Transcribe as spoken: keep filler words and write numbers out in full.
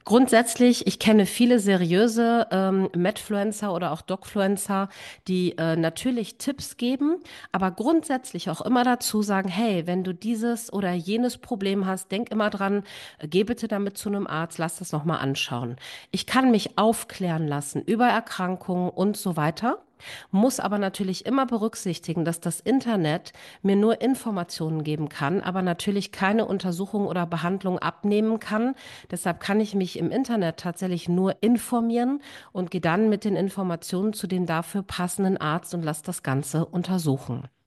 Grundsätzlich, ich kenne viele seriöse ähm, Medfluencer oder auch Docfluencer, die äh, natürlich Tipps geben, aber grundsätzlich auch immer dazu sagen, hey, wenn du dieses oder jenes Problem hast, denk immer dran, äh, geh bitte damit zu einem Arzt, lass das nochmal anschauen. Ich kann mich aufklären lassen über Erkrankungen und so weiter. Muss aber natürlich immer berücksichtigen, dass das Internet mir nur Informationen geben kann, aber natürlich keine Untersuchung oder Behandlung abnehmen kann. Deshalb kann ich mich im Internet tatsächlich nur informieren und gehe dann mit den Informationen zu dem dafür passenden Arzt und lasse das Ganze untersuchen.